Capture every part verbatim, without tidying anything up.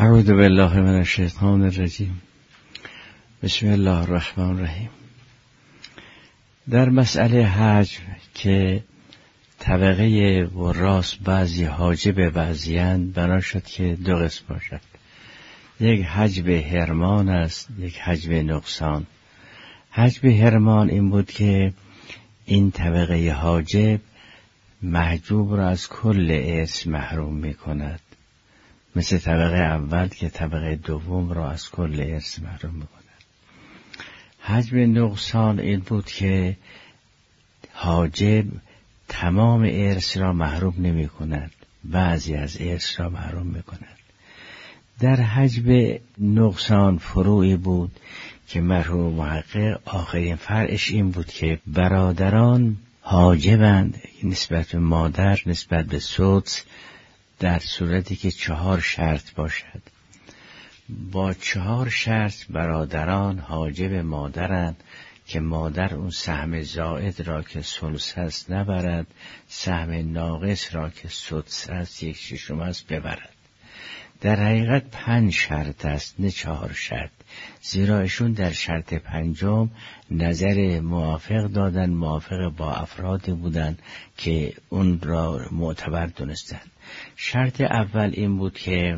اعوذ بالله من الشیطان الرجیم. بسم الله الرحمن الرحیم. در مسئله حجب که طبقه وراث بعضی حاجب بعضی‌اند، بنا شد که دو قسم باشد. یک حجب حرمان است، یک حجب نقصان. حجب حرمان این بود که این طبقه حاجب محجوب را از کل ارث محروم می کند، مثل طبقه اول که طبقه دوم را از کل ارث محروم می کند. حجب نقصان این بود که حاجب تمام ارث را محروم نمی کند، بعضی از ارث را محروم می کند. در حجب نقصان فروعی بود که مرحوم محقق آخرین فرعش این بود که برادران حاجبند نسبت به مادر، نسبت به سدس، در صورتی که چهار شرط باشد. با چهار شرط برادران حاجب مادرند که مادر اون سهم زائد را که ثلث است نبرد، سهم ناقص را که سدس است یک ششم است ببرد. در حقیقت پنج شرط است نه چهار شرط، زیرا ایشون در شرط پنجم نظر موافق دادن، موافق با افرادی بودن که اون را معتبر دونستن. شرط اول این بود که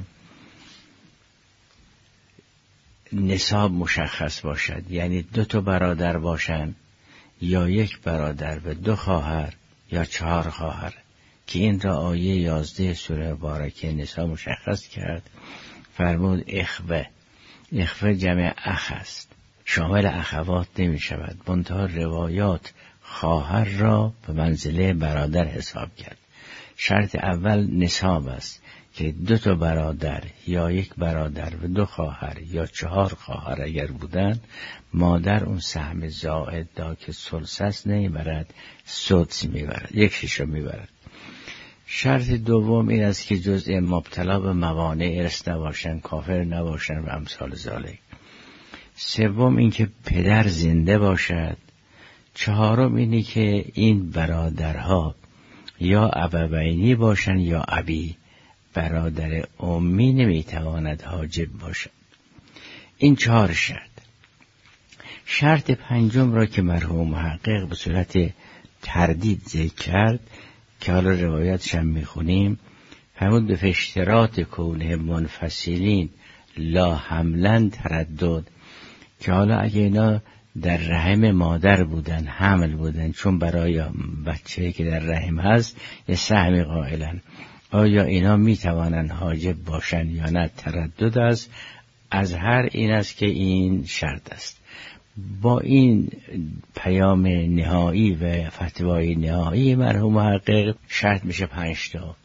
نصاب مشخص باشد، یعنی دو تا برادر باشن یا یک برادر و دو خواهر یا چهار خواهر، که این را آیه یازده سوره مبارکه نساء مشخص کرد. فرمود اخوه. اخوه جمع اخ است، شامل اخوات نمی شود. منتها روایات خواهر را به منزله برادر حساب کرد. شرط اول نصاب است که دو تا برادر یا یک برادر و دو خواهر یا چهار خواهر اگر بودن، مادر اون سهم زائد دا که ثلث است نمیبرد، سدس میبرد، یک ششم میبرد. شرط دوم این است که جزء مبتلا به موانع ارث نباشن، کافر نباشن و امثال ذالک. سوم این که پدر زنده باشد. چهارم اینی که این برادرها یا ابوینی باشن یا ابی، برادر امی نمیتواند حاجب باشد. این چهار شرط. شرط پنجم را که مرحوم محقق به صورت تردید ذکر کرد که حالا روایتش هم میخونیم، فرمود به اشتراط کونه منفصلین لا حملن تردد، که حالا اگه اینا در رحم مادر بودن، حمل بودن، چون برای بچه که در رحم هست یه سهم قائلن، آیا اینا میتوانن حاجب باشن یا نه؟ تردد است. از هر این است که این شرط است. با این پیام نهایی و فتوای نهایی مرحوم محقق شرط میشه پنج تا،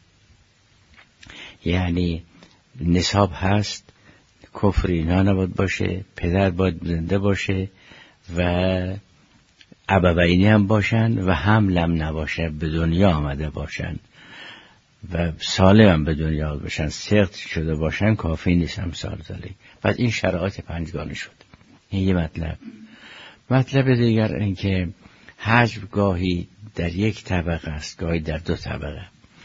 یعنی نصاب هست، کفر اینا نباید باشه، پدر باید زنده باشه و ابوینی هم باشن و حملم نباشه، به دنیا آمده باشن و سالم هم به دنیا باشن، سقط شده باشن، کافی نیست هم سال زالی. پس این شرایط پنجگانه شد. این یه مطلب. مطلب دیگر این که حجب گاهی در یک طبقه است، گاهی در دو طبقه.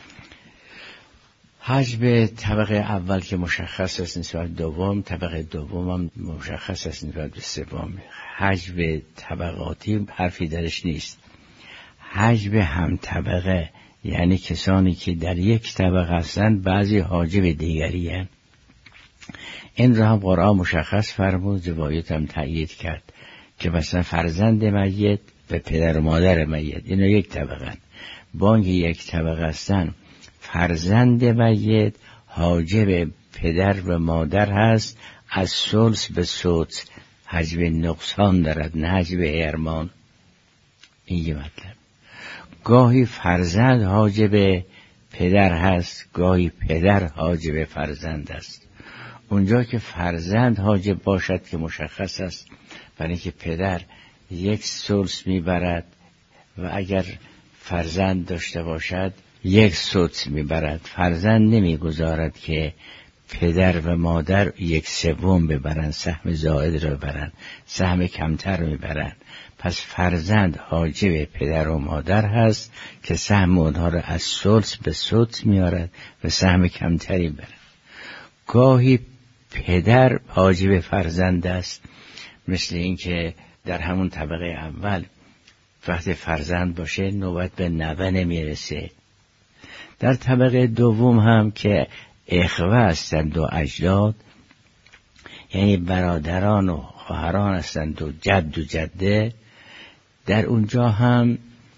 حجب طبقه اول که مشخص است نسبت دوم، طبقه دوم هم مشخص است نسبت به سوم. حجب طبقاتی حرفی درش نیست. حجب هم طبقه یعنی کسانی که در یک طبقه هستند بعضی حاجب دیگری هستند. این را هم قرآن مشخص فرمود، روایت هم تأیید کرد که مثلا فرزند میت و پدر و مادر میت اینا یک طبقه هستند. بانگ یک طبقه هستند. فرزند میت حاجب پدر و مادر هست، از ثلث به سدس، حجب نقصان دارد نه حجب حرمان. این یه مطلب. گاهی فرزند حاجب پدر هست، گاهی پدر حاجب فرزند است. اونجا که فرزند حاجب باشد که مشخص است، برای اینکه پدر یک ثلث میبرد و اگر فرزند داشته باشد یک سدس میبرد. فرزند نمیگذارد که پدر و مادر یک سوم ببرن، سهم زائد را ببرن، سهم کمتر میبرن. پس فرزند حاجب پدر و مادر هست که سهم اونها را از ثلث به سدس میارد و سهم کمتری برد. گاهی پدر حاجب فرزند است، مثل این که در همون طبقه اول وقتی فرزند باشه نوبت به نوه نمیرسه. در طبقه دوم هم که اخوه هستند و اجداد، یعنی برادران و خواهران هستند و جد و جده، در اونجا هم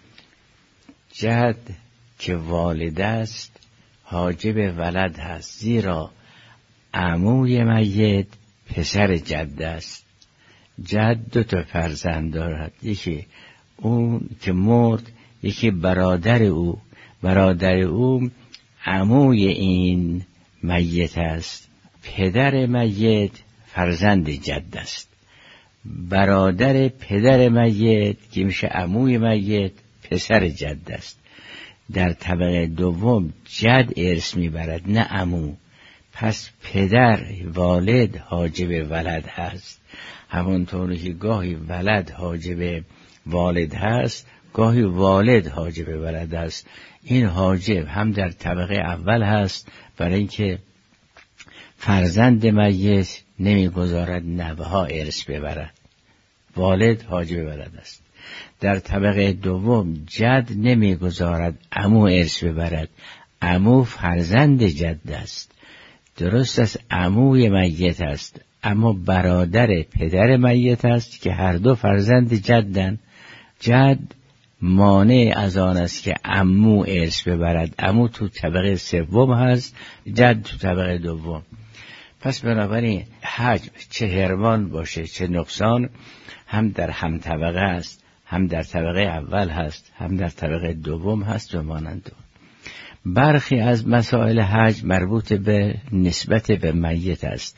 جد که والد است حاجب ولد هست، زیرا عموی میت پسر جد است. جد دو تا فرزند دارد، یکی اون که مرد، یکی برادر او. برادر او عموی این میت است. پدر میت فرزند جد است. برادر پدر میت که میشه عموی میت پسر جد است. در طبقه دوم جد ارث میبرد نه عمو. پس پدر والد حاجب ولد هست، همونطوری که گاهی ولد حاجب والد هست، گاهی والد حاجب ولد هست. این حاجب هم در طبقه اول هست برای اینکه فرزند میت نمیگذارد نوه ها ارث ببرد، والد حاجب ولد است. در طبقه دوم جد نمیگذارد عمو ارث ببرد، عمو فرزند جد است. درست است عموی میت است، اما برادر پدر میت است که هر دو فرزند جدن. جد مانع از آن است که عمو ارث ببرد. عمو تو طبقه سوم هست، جد تو طبقه دوم. پس بنابراین حجم چه هروان باشه چه نقصان هم در هم طبقه است، هم در طبقه اول هست، هم در طبقه دوم هست و مانند. برخی از مسائل حجم مربوط به نسبت به میت است.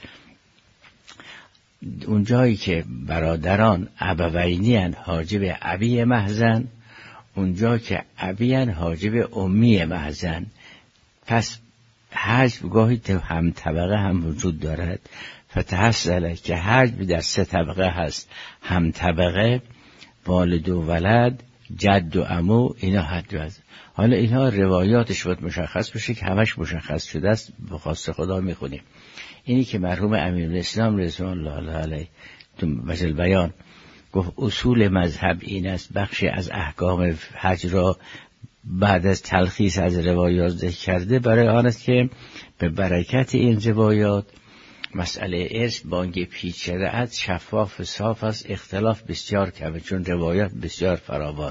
اونجایی که برادران ابوینی‌اند حاجب ابی محضن، اونجا که ابی‌اند حاجب امی محضن. پس حجم گاهی هم طبقه هم وجود دارد. فتحصل که حجم در سه طبقه هست، هم طبقه، والد و ولد، جد و عمو، اینا حد است. حالا اینها روایاتش باید مشخص بشه که همش مشخص شده است، به خواست خدا میخونیم. اینی که مرحوم امیرالاسلام رضوان الله علیه تو وجه بیان گفت اصول مذهب این است، بخشی از احکام حج را بعد از تلخیص از روایات ذکر کرده، برای آن است که به برکت این روایات مسئله ارث بانگ پیچ شریعت شفاف و صاف است، اختلاف بسیار کمه، چون روایات بسیار فراوان.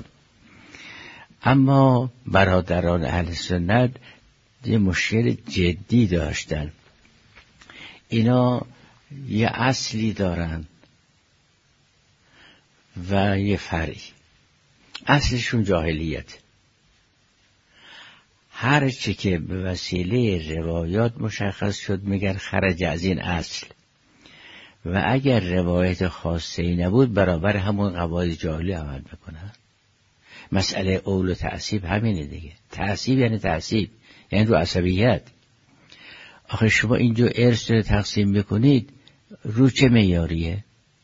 اما برادران اهل سنت یه مشکل جدی داشتن. اینا یه اصلی دارن و یه فرعی. اصلشون جاهلیت. هر چی که به وسیله روایات مشخص شد میگر خرج از این اصل، و اگر روایت خاصه ای نبود برابر همون قواعد جاهلی عمل میکنن. مسئله اول و تعصیب همینه دیگه. تعصیب یعنی تعصیب، یعنی رو عصبیت. آخه شما اینجا ارث رو تقسیم بکنید رو چه معیاریه؟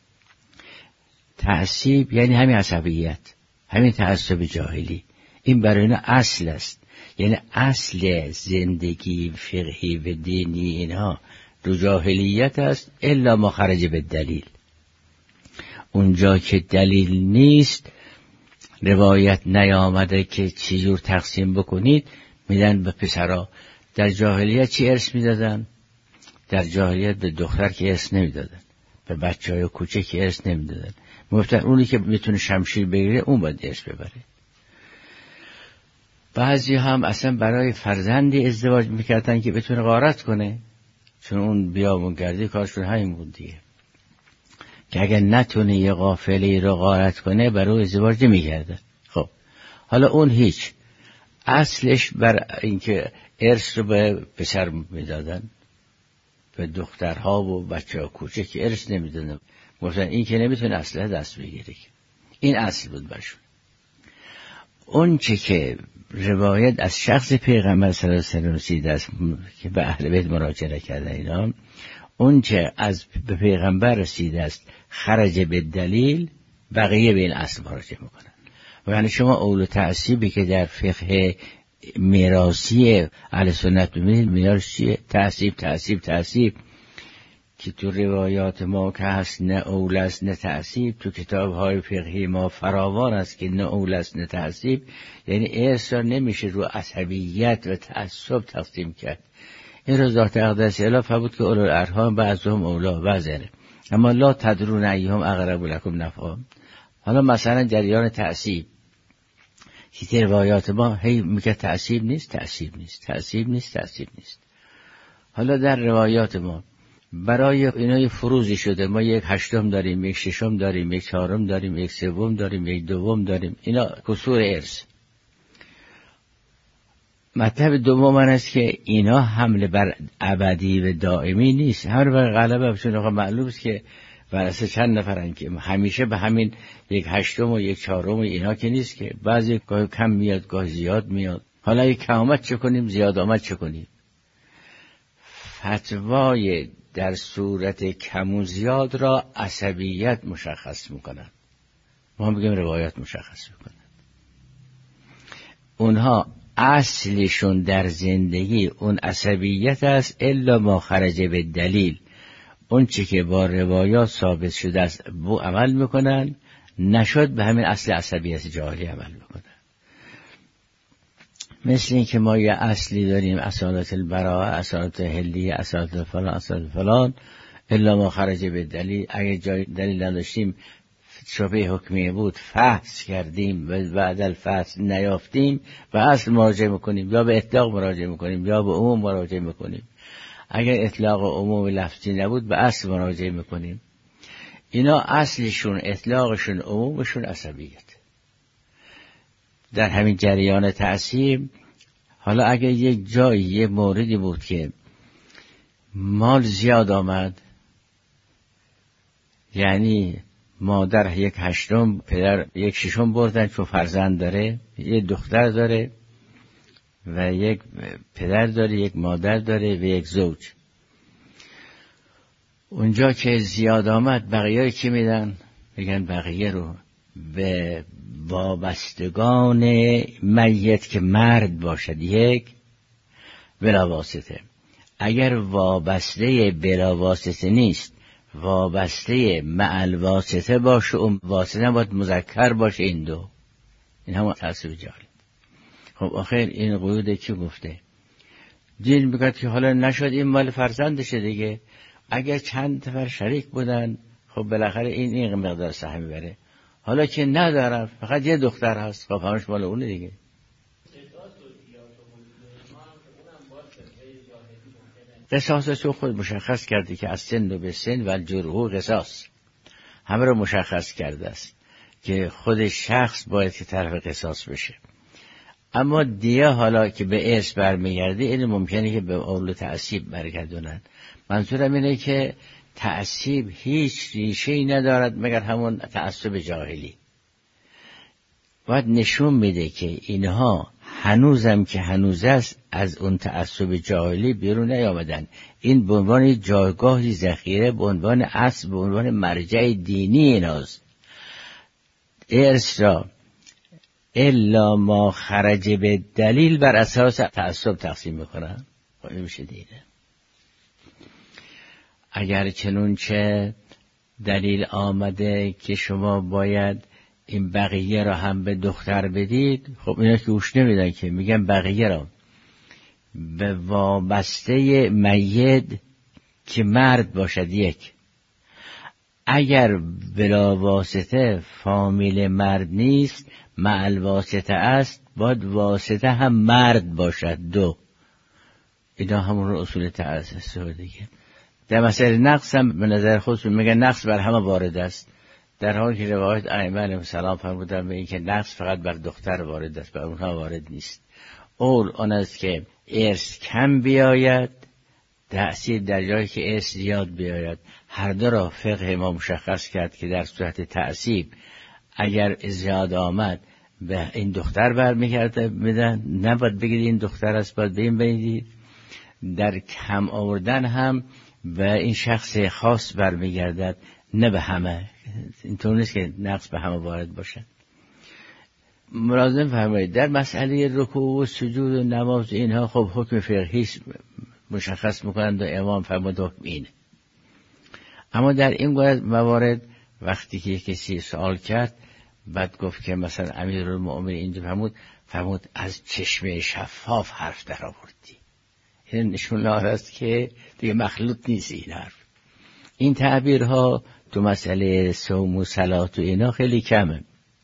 تعصیب یعنی همین عصبیت، همین تعصب جاهلی. این برای اینا اصل است، یعنی اصل زندگی فقهی و دینی اینها رو جاهلیت است، الا ما خرج به دلیل. اونجا که دلیل نیست، روایت نیامده که چجور تقسیم بکنید، میدن به پسرها. در جاهلیت چی ارث میدادن؟ در جاهلیت به دختر که ارث نمیدادن، به بچه های کوچه که ارث نمیدادن. میگفتن اونی که میتونه شمشیر بگیره اون باید ارث ببره. بعضی هم اصلا برای فرزندی ازدواج میکردن که بتونه غارت کنه، چون اون بیابون گردی کارشون همین بود دیگه، که اگر نتونه یه غافلی رو غارت کنه برای ازدواج نمیکردن. خب حالا اون هیچ، اصلش بر اینکه ارث رو به پسر میدادن، به دخترها و بچه ها کوچه که ارث نمیدادن. گفتن این که نمیتونه اصله دست بگیره. این اصل بود برشون. اون چه که روایت از شخص پیغمبر صلی الله علیه و رسیده است که به اهل بیت مراجعه کردن، اینا اون چه از به پیغمبر رسیده است خرج به دلیل، بقیه به این اصل مراجعه میکنن. و یعنی شما اول تعصیبی که در فقه میراثی اهل سنت میبینید، میراث چیه؟ تعصیب تعصیب تعصیب، که تو روایات ما که هست نه اول است نه تعصیب، تو کتاب‌های فقهی ما فراوان است که نه اول است نه تعصیب، یعنی ارث را نمیشه رو عصبیت و تعصب تقسیم کرد. این رو ذات اقدس اله فرمود که اولو الارحام بعضهم اولا بعضه، اما لا تدرون ایهم اقرب لکم نفعا. حالا مثلا جریان تعصیب که روایات ما هی میگه تعصیب نیست تعصیب نیست تعصیب نیست تعصیب نیست. حالا در روایات ما برای اینا فروزی شده، ما یک هشتم داریم، یک ششم داریم، یک چهارم داریم، یک سوم داریم، یک دوم داریم. اینا کسور ارث. مطلب دوم من است که اینا حمله بر ابدی و دائمی نیست، حمله بر غلبه. چون آقا معلوم است که ورثه چند نفرن که همیشه به همین یک هشتم و یک چهارم و اینا که نیست که بعضی گاهی کم میاد گاهی زیاد میاد. حالا یک کم آمد چه کنیم، زیاد آمد چه کنیم؟ فتوای در صورت کم و زیاد را عصبیت مشخص میکنن، ما هم بگیم روایات مشخص میکنن. اونها اصلشون در زندگی اون عصبیت است، الا ما خرج به دلیل، اون چی که با روایات ثابت شده است بو عمل میکنن، نشد به همین اصل عصبیت جاهلی عمل میکنن. مثل این که ما یه اصلی داریم، اصالت البراءه، اصالت هلیه، اصالت فلان، اصالت فلان، الا ما خرج به دلیل. اگه جای دلیل نداشتیم، شبه حکمیه بود، فحص کردیم و بعد الفحص نیافتیم، به اصل مراجعه میکنیم، یا به اطلاق مراجعه میکنیم یا به عموم مراجعه میکنیم. اگر اطلاق عموم لفظی نبود به اصل مراجعه میکنیم. اینا اصلشون، اطلاقشون، عمومشون عصبیت. در همین جریان تعصیب، حالا اگر یک جایی یک موردی بود که مال زیاد آمد، یعنی مادر یک هشتم، پدر یک ششم بردن چون فرزند داره، یک دختر داره و یک پدر داره، یک مادر داره و یک زوج. اونجا که زیاد آمد بقیه کی میدن؟ بگن بقیه رو به وابستگان میت که مرد باشد یک بلا واسطه. اگر وابسته بلا واسطه نیست، وابسته معل واسطه باشه، اون واسطه باید مذکر باشه. این دو، این همون تعصب جاهلی. خب آخر این قیود کی گفته؟ دین میگه که حالا نشد این مال فرزندشه دیگه، اگر چند نفر شریک بودن خب بالاخره این این مقدار سهم میبره. حالا که ندارن، فقط یه دختر هست، خب همش مال اونه دیگه. قصاصشو خود مشخص کرده که از سن و به سن و الجروح قصاص، همه رو مشخص کرده است که خود شخص باید که طرف قصاص بشه. اما دیگه حالا که به ارث برمیگرده، این ممکنه که به اول تعصیب برگردونن. منظورم اینه که تعصیب هیچ ریشه‌ای ندارد مگر همون تعصب جاهلی. باید نشون میده که اینها هنوزم که هنوز است از اون تعصب جاهلی بیرون نیامدن. این به عنوان جایگاهی ذخیره، به عنوان اصل، به عنوان مرجع دینی ایناست. ارث را الا ما خرج به دلیل بر اساس تعصب تقسیم میکنن. این میشه دینه. اگر چنونچه دلیل آمده که شما باید این بقیه را هم به دختر بدید، خب اینا که گوش نمیدن، که میگن بقیه را به وابسته میت که مرد باشد یک. اگر بلا واسطه فامیل مرد نیست، معل واسطه است، باید واسطه هم مرد باشد دو. اینا همون رو اصول تعصب دیگه. در مسئله نقص هم به نظر خودشون میگن نقص بر همه وارد است، در حالی که روایت ائمه علیهم سلام فرمودن به این که نقص فقط بر دختر وارد است، بر اونها وارد نیست. اول آن است که ارث کم بیاید، تأثیر در جایی که ارث زیاد بیاید. هر دو را فقه ما مشخص کرد که در صورت تعصیب اگر زیاد آمد به این دختر برمیگرده میدن، نباید بگید این دختر است، باید به این بگید. در کم آوردن هم به این شخص خاص برمیگردد، نه به همه. اینطور نیست که نقص به همه وارد باشد. ملازم فرمایید در مسئله رکوع و سجود و نماز اینها خب حکم فقهی مشخص میکنند و امام فرمود حکم اینه. اما در این موارد وقتی که کسی سوال کرد بعد گفت که مثلا امیرالمؤمنین اینجا فرمود فرمود از چشمه شفاف حرف در آوردی. این نشون است که دیگه مخلوط نیست این حرف. این تعبیرها تو مسئله صوم و صلات و اینا خیلی کمه.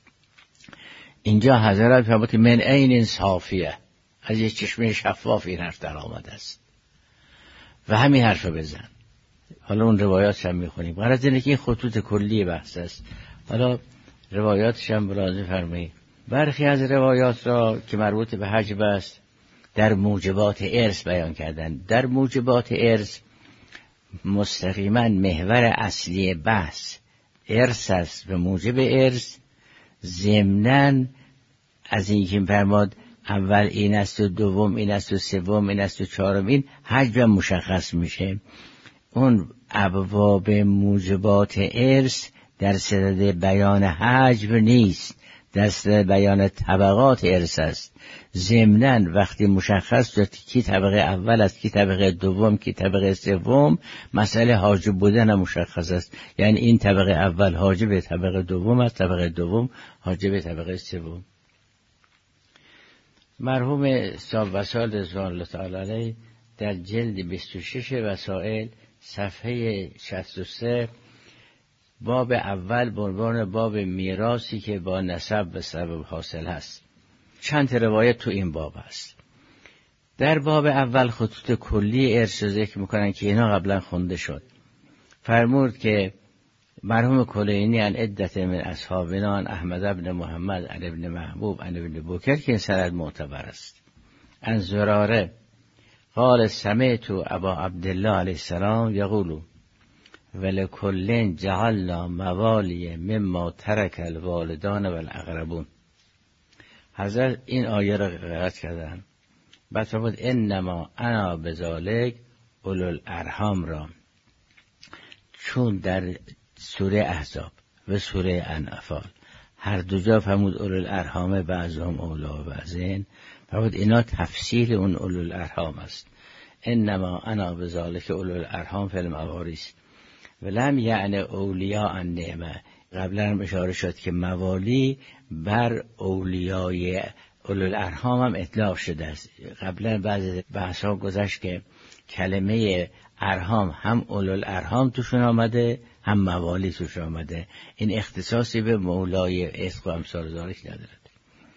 اینجا حضرت فرمود من عین صافیه، از یک چشمه شفاف این حرف در آمده است و همین حرف بزن. حالا اون روایاتش هم میخونیم. غرض اینه که این خطوط کلی بحث است. حالا روایاتش هم ملاحظه فرمایید. برخی از روایات را که مربوط به حج است در موجبات ارث بیان کردن. در موجبات ارث مستقیما محور اصلی بحث ارث است و موجب ارث ضمناً از این که فرمود اول این است و دوم این است و سوم این است و چهارم این حج مشخص میشه. اون ابواب موجبات ارث در صدد بیان حج نیست، در صدد بیان طبقات ارث است. ضمناً وقتی مشخص شد کی طبقه اول است کی طبقه دوم کی طبقه سوم، مسئله حاجب بودن مشخص است. یعنی این طبقه اول حاجب طبقه دوم است، طبقه دوم حاجب طبقه سوم. مرحوم صاحب وسائل رضوان الله تعالی علیه در جلد بیست و شش وسائل صفحه شصت و سه باب اول به عنوان باب میراثی که با نسب و سبب حاصل است، چند روایت تو این باب است. در باب اول خطوط کلی ارث ذکر میکنن که اینا قبلا خونده شد. فرمود که مرحوم کلینی عن عدت من اصحابنا عن احمد ابن محمد عن ابن محبوب عن ابن بکر که این سند معتبر است. عن زراره قال سمعت ابا عبدالله علیه السلام یقول ولکل جعلنا موالی مما ترک الوالدان والاقربون. حضرت این آیه را قرائت کردن. بعد فرمود انما انا بذالک اولو الارحام را، چون در سوره احزاب و سوره انفال هر دو جا فرمود اولو الارحام بعضهم اولا بعضین، فرمود اینا تفصیل اون اولو الارحام است. انما انا بذالک اولو الارحام فی الموارث ولم یعنی اولیاء النعمه. قبلا هم اشاره شد که موالی بر اولیای اولو الارحام هم اطلاق شده است. قبلا بعضی بحث ها گذشت که کلمه ارحام هم اولو الارحام توشون آمده هم موالی توش آمده. این اختصاصی به مولای عتق و امثال ذالک ندارد.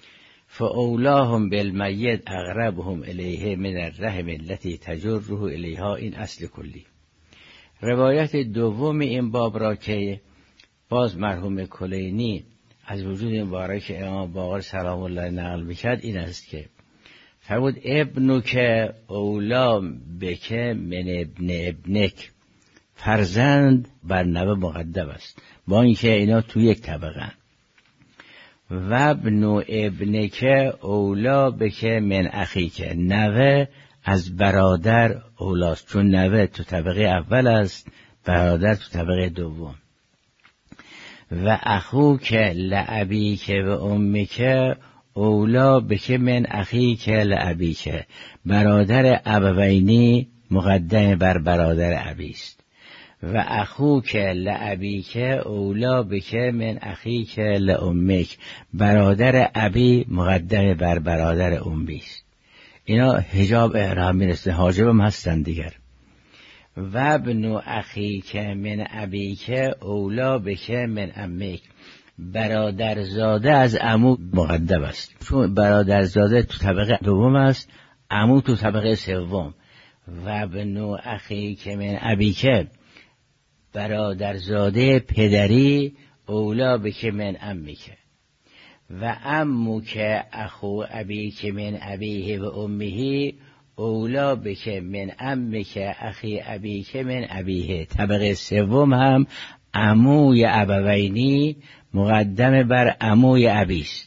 فاولاهم بالمیت اقربهم الیه من الرحم التي تجره الیها. این اصل کلی. روایت دوم این باب را که باز مرحوم کلینی از وجود مبارک امام باقر سلام الله نقل میکرد این است که فرمود ابنک اولا بک من ابن ابنک، فرزند بر نوه مقدم است با اینکه اینا تو یک طبقه. و ابن ابنک اولا بک من اخیک، نوه از برادر اولاست، چون نوه تو طبقه اول است برادر تو طبقه دوم. و اخوک لابیک و امیک اولا بک من اخیک لابیک، برادر ابوینی مقدم بر برادر ابیست. و اخوک لابیک اولا بک من اخیک لامیک، برادر ابی مقدم بر برادر امیست. اینا حجاب احرام میرسه، حاجب هم هستن دیگر. و ابن اخیک من ابیک اولا بک من امیک، برادرزاده از عمو مقدم است، چون برادرزاده تو طبقه دوم است، عمو تو طبقه سوم. و ابن اخیک من ابیک، برادرزاده پدری اولا بک من امیک. و عموک اخو ابیک من ابیه و امیه اولا بک من عمک اخی ابیک من ابیه، طبقه سوم هم عموی ابوینی مقدم بر عموی ابیست.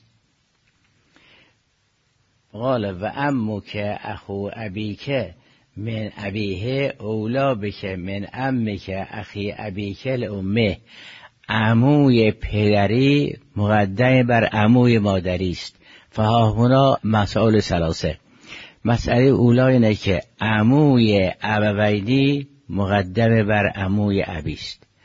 قال و عمک اخو ابیک من ابیه اولا بک من عمک اخی ابیک لامه، عموی پدری مقدم بر عموی مادری است. فهاهنا مسائل ثلاثه. مسئله اولا اینه که عموی ابوینی مقدم بر عموی ابیست.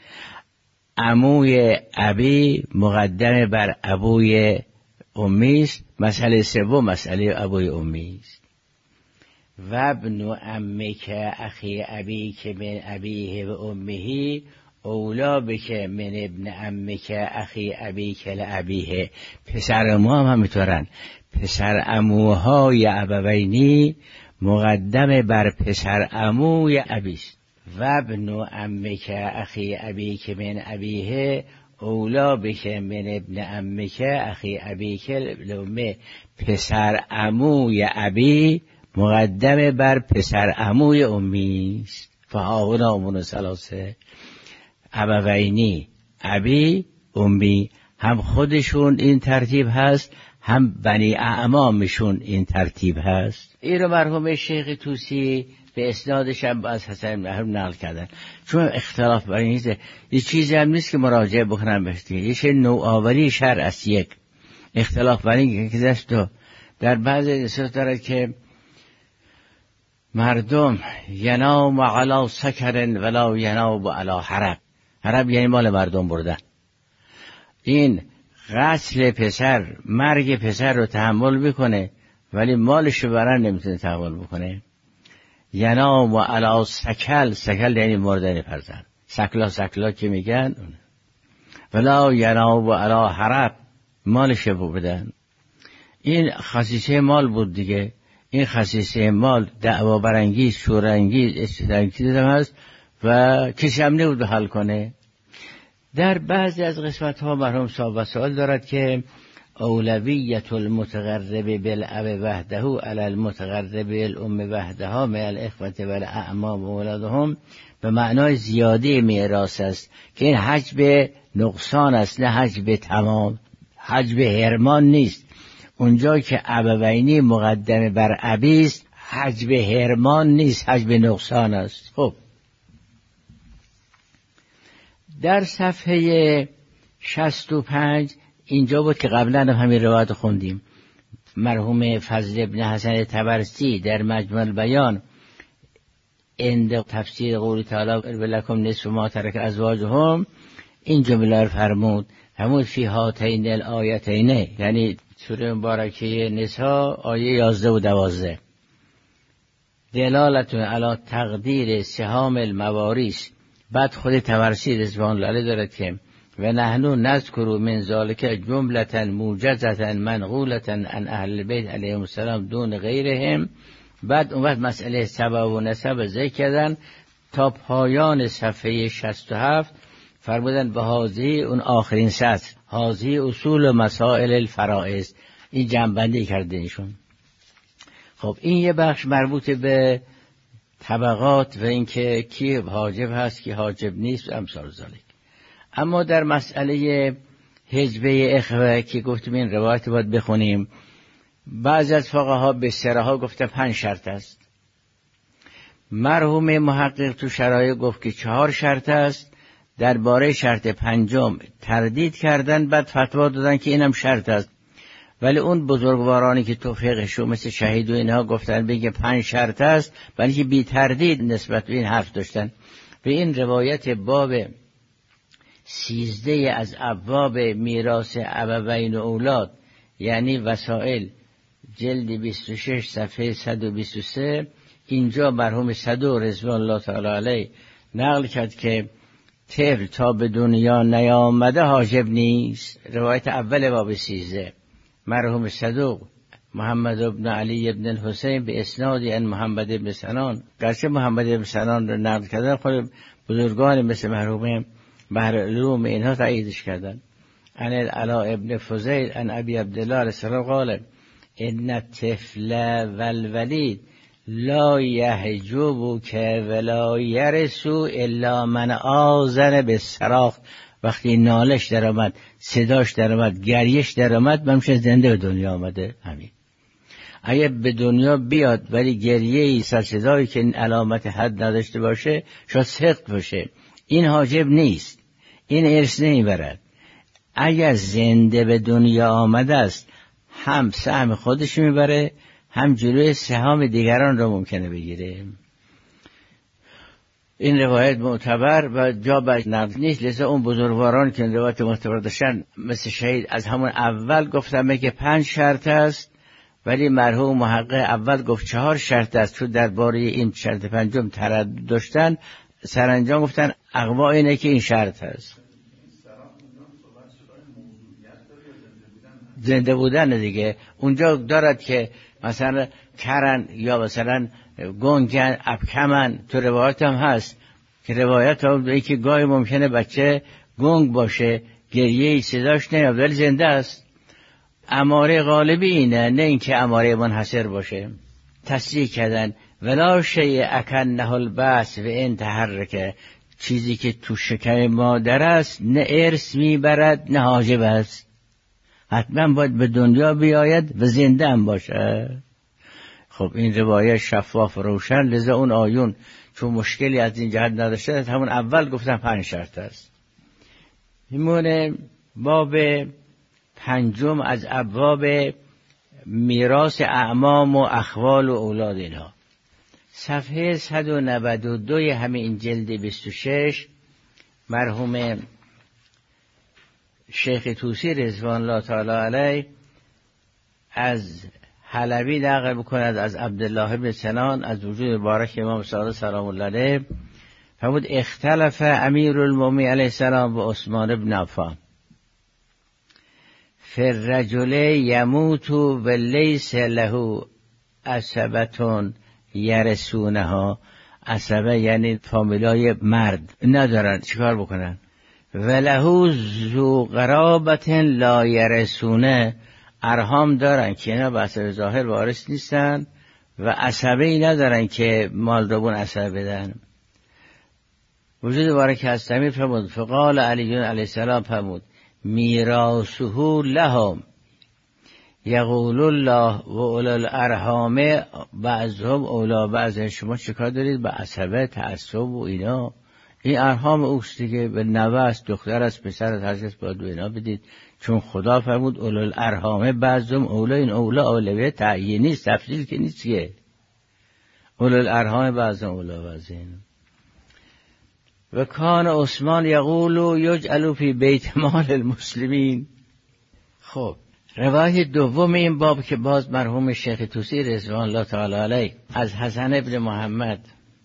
عموی ابی مقدم بر ابوی امی است. مسئله سوم مسئله ابوی امی است. و ابن عمک اخی ابی که من ابیه و امیه اولا بک من ابن عمک اخی ابی که لابیه. پسر عمو هم همینطورن. پسر عموهای ابوینی مقدم بر پسر عموی ابی است. و ابن عمک اخی ابی که من ابیه اولا بک من ابن عمک اخی ابی که لامه. پسر عموی ابی مقدم بر پسر عموی امی است. فهاهنا امون ثلاثه، ابوینی، ابی، امی، هم خودشون این ترتیب هست، هم بنی اعمامشون این ترتیب هست. این رو مرحوم شیخ طوسی به اسنادش هم از حسن محروم نقل کردن. چون اختلاف بر این نیست، یه چیزی هم نیست که مراجعه بکنم بهش. یه نوآوری شرع است. یک اختلاف بر این که دست در بعض نصوص دارد که مردم ینام علی سکر ولا ینام علی حرب. حرب یعنی مال مردم بردن. این قتل پسر، مرگ پسر رو تحمل میکنه ولی مالش رو برن نمیتونه تحمل بکنه. ینام علی سکل، سکل یعنی مردن فرزند، سکلا سکلا که میگن. ولا ینام علی حرب، مالش رو بدن. این خصیصه مال بود دیگه. این خصیصه مال دعوا برانگیز، شورانگیز، استدلالگیز هم هست و کسی هم نبود حل کنه. در بعضی از قسمت ها مرحوم صاحب وسائل دارد که اولویت المتقرب بالاب وحده علی المتقرب بالام وحدها من الاخوه والاعمام و اولادهم، به معنای زیاده میراث است که این حجب نقصان است، نه حجب تمام، حجب هرمان نیست. اونجا که ابوینی مقدم بر ابی است، حجب هرمان نیست، حجب نقصان است. خب در صفحه شصت و پنج اینجا بود که قبلا همین روایت خوندیم. مرحوم فضل ابن حسن طبرسی در مجمع البیان عند تفسیر قول تعالی ولکم نصف ما ترک ازواجهم این جمله رو فرمود، همون فی هاتین الآیتین، یعنی سوره مبارکه نساء آیه یازده و دوازده. دلالتون علی تقدیر سهام المواریث. بعد خود طبرسی رضوان الله علیه دارد که و نحنو نذکر من ذالک جملة موجزة منقولة عن اهل البیت علیهم السلام دون غیرهم. بعد اون وقت مسئله سبب و نسب ذکر کردن تا پایان صفحه شصت و هفت. فرمودن به حاضی اون آخرین سطر، حاضی اصول و مسائل الفرائض، این جنبندی کرده ایشون. خب این یه بخش مربوط به طبقات و اینکه کی حاجب هست کی حاجب نیست امثال ذالک. اما در مسئله حجبه اخوه که گفتیم این روایت باید بخونیم، بعض از فقها به سرها گفته پنج شرط است. مرحوم محقق تو شرایع گفت که چهار شرط است. درباره شرط پنجم تردید کردن، بعد فتوا دادن که اینم شرط است. ولی اون بزرگوارانی که توفیقشو مثل شهید و اینها گفتن بگه پنج شرط است، ولی که بی تردید نسبت به این حرف داشتن. به این روایت باب سیزده از ابواب میراث ابوین و اولاد، یعنی وسائل، جلد بیست و شش صفحه صد و بیست و سه، اینجا مرحوم صدوق رضوان الله تعالی علیه نقل کرد که طفل تا به دنیا نیامده حاجب نیست. روایت اول باب سیزده، مرحوم صدوق محمد ابن علی ابن الحسین به اسنادی ان محمد ابن سنان، گرچه محمد ابن سنان رو نقل کردن، خود بزرگان مثل مرحوم بحر العلوم اینها تاییدش کردن. ان العلا ابن فضیل ان ابی عبدالله علیه السلام قال ان الطفل والولید لا یحجب که ولا یرسو الا من آذن بالصراخ. وقتی نالش در آمد، صداش در آمد، گریش در آمد، بمشه زنده به دنیا آمده. همین اگه به دنیا بیاد ولی گریه سر صدایی که علامت حد نداشته باشه، شاید سخت باشه، این حاجب نیست، این ارث نمیبرد. اگر زنده به دنیا آمده است، هم سهم خودش میبره، هم جلوی سهام دیگران را ممکنه بگیره. این روایت معتبر و جا به نقد نیست. لذا اون بزرگواران که این روایت معتبر داشتن مثل شهید از همون اول گفتن که پنج شرط است، ولی مرحوم محقق اول گفت چهار شرط است. تو درباره این شرط پنجم تردد داشتن، سرانجام گفتن اقوا اینه که این شرط است. زنده بودن دیگه اونجا دارد که مثلا کرن یا مثلا گنگن ابکمن، تو روایت هم هست که روایت هم ای که گاهی ممکنه بچه گنگ باشه، گریه صداش نیاد ولی زنده است. اماره غالبی اینه، نه اینکه اماره منحصر باشه. تصریح کردن ولا شیء اکنه الباس و ان تحرک، چیزی که تو شکم مادر است نه ارث میبرد نه حاجب است، حتما باید به دنیا بیاید و زنده هم باشه. خب این روایت شفاف روشن، لذا اون آیون چون مشکلی از این جهت نداشته همون اول گفتن پنج شرط است. همونه باب پنجم از ابواب میراث اعمام و اخوال و اولاد اینها، صفحه صد و نود و دو همین جلد بیست و شش. مرحوم شیخ طوسی رضوان الله تعالی علیه از حلبی نقل بکند از عبدالله بن سنان از وجود مبارک امام صادق سلام الله علیه فرمود اختلف امیر المؤمنین علیه السلام و عثمان بن عفان فی الرجل یموت و لیس له عصبة یرثونها. عصبه یعنی فامیلای مرد ندارن، چیکار بکنن؟ وله ذو قرابة لا یرثونه، ارحام دارن که اینا به عصبه ظاهر وارث نیستن و عصبه ای ندارن که مالدارون عصبه بدن. وجود مبارک هستمی فرمود فقال علی علیه السلام فرمود میراثه لهم یقول الله و اولو الارحام بعضهم اولا بعض. شما چیکار دارید به عصبه تعصب و اینا؟ این ارحام اوست دیگه، به نوه است، دختر است، پسر است، هر کس باید اینا بدید، چون خدا فرمود اولو الارحام بعضهم اولا. این اولا اولویت تعیینی نیست، تفصیل که نیست که اولو الارحام بعضهم اولا بعضین. و کان عثمان یقول یجعل فی بیت مال المسلمین. خب روایت دوم این باب که باز مرحوم شیخ طوسی رضوان الله تعالی علیه از حسن ابن محمد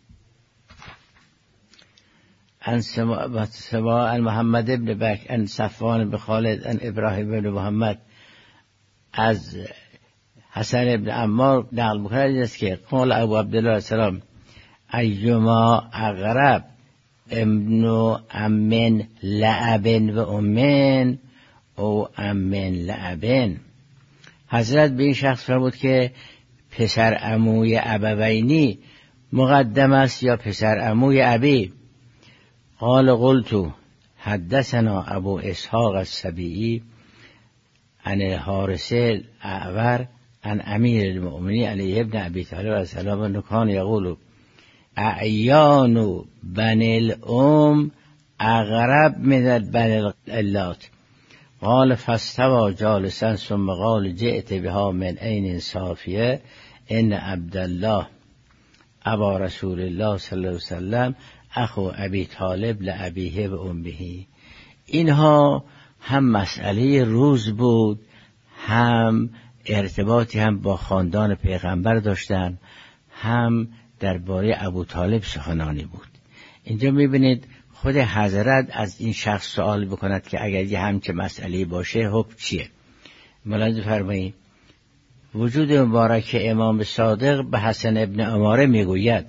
ان سما ان محمد ابن بک ان صفوان بن خالد ان ابراهیم ابن محمد از حسن ابن عمار نقل می‌کنه است که قال ابو عبدالله السلام ایما اقرب ابن امن لعبن و امن او امن لعبن. حضرت به این شخص فرمود که پسر عموی ابوینی مقدم است یا پسر عموی ابی. قال قلت حدثنا ابو اسحاق السبیعی عن الحارث الاعور عن امیر المؤمنین علی ابن ابی طالب السلام انه کان یقول اعیان بن الام اقرب من بن اللات. قال فاستوى جالسا ثم قال جئت بها من عین صافیه ان عبدالله ابا رسول الله صلی الله علیه وسلم اخو ابی طالب لابیه و امه. اینها هم مسئله روز بود، هم ارتباطی هم با خاندان پیغمبر داشتن، هم درباره ابو طالب سخنانی بود. اینجا میبینید خود حضرت از این شخص سوال بکند که اگر یه همچه مسئله باشه حکم چیه. ملاحظه فرمایید وجود مبارک امام صادق به حسن ابن عماره میگوید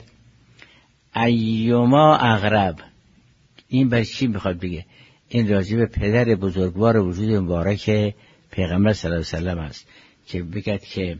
ایما اقرب. این برای چی میخواد بگه؟ این راجع به پدر بزرگوار وجود مبارک پیغمبر صلی الله علیه وسلم است که بگد که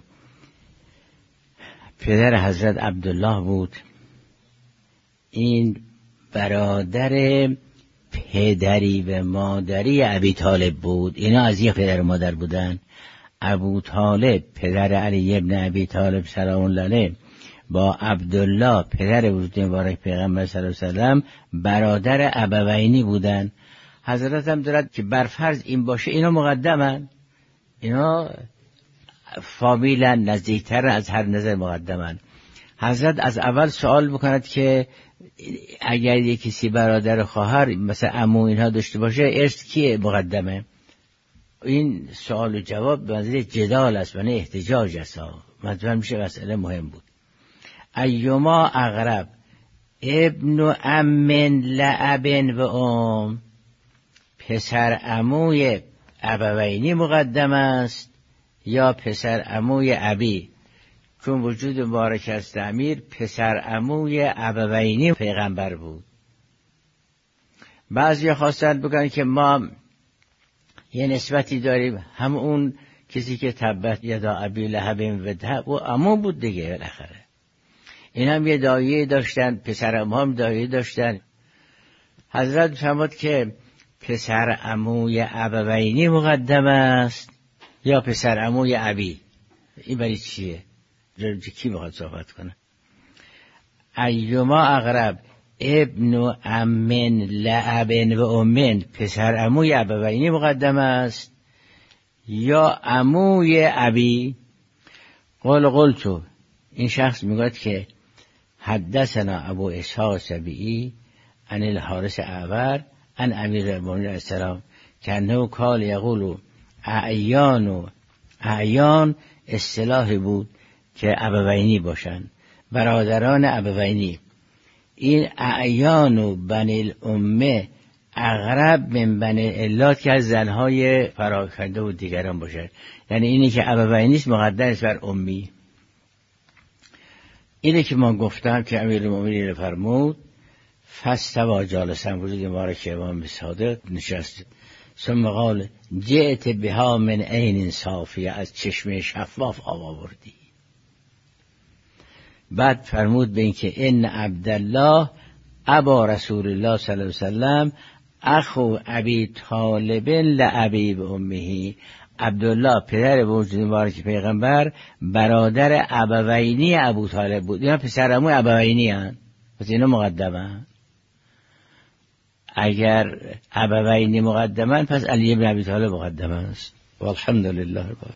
پدر حضرت عبدالله بود، این برادر پدری و مادری ابی طالب بود. اینا از یک پدر و مادر بودن. ابو طالب پدر علی ابن ابی طالب سلام الله علیه با عبدالله پدر وجود مبارک پیغمبر صلی الله علیه وسلم برادر ابوینی بودن. حضرت هم دارد که برفرض این باشه اینا مقدمن، اینا فامیلن، نزدیکتر از هر نظر مقدمن. حضرت از اول سوال بکند که اگر یک کسی برادر خواهر مثلا عمو اینها داشته باشه، ارث کیه مقدمه؟ این سوال و جواب به منظور جدال است و نه احتجاج است. مثلا میشه مسئله مهم بود. ایما اقرب ابن ام لأب و ام، پسر عموی ابوینی مقدم است یا پسر عموی ابی؟ چون وجود مبارک است امیر پسر عموی ابوینی پیغمبر بود. بعضی خواستند بگن که ما یه نسبتی داریم، هم اون کسی که تبت یدا ابی لهب و دهب و عمو بود دیگه بالاخره. این هم یه دایه داشتن، پسر عمو هم دایه داشتن. حضرت فرمود که پسر عموی ابوینی مقدم است یا پسر عموی ابی؟ این برای چیه؟ جلوی کی بخواد صحبت کنه؟ ایما اقرب ابن امن لابن و امن، پسر عموی ابوینی مقدم است یا عموی ابی؟ قال قلتو، این شخص میگوید که حدثنا ابو اسحاق سبیعی عن الحارث اعور عن امیر المؤمنین علیه السلام که انه کال یقولو اعیان و اعیان اصطلاحی بود که ابوینی باشند، برادران ابوینی. این اعیان و بنی الامه اغرب من بنی الات که از زنهای فراکنده و دیگران باشد، یعنی اینی که ابوینی است مقدم است بر امی. اینه که ما گفتم که امیر المؤمنین فرمود فاستوى جالسا، وجود مبارک امام صادق نشست. ثم قال جئت بها من عین صافیه، از چشمه شفاف آب آوردی. بعد فرمود به این که ان عبدالله ابا رسول الله صلی الله علیه وسلم اخو ابی طالب لابی و امه، عبدالله پدر وجود مبارک پیغمبر برادر ابوینی ابو طالب بود. اینا پسر عموی ابوینی هستند، پس اینا مقدمن. اگر ابوینی مقدمن پس علی بن ابی طالب مقدم است. والحمد لله.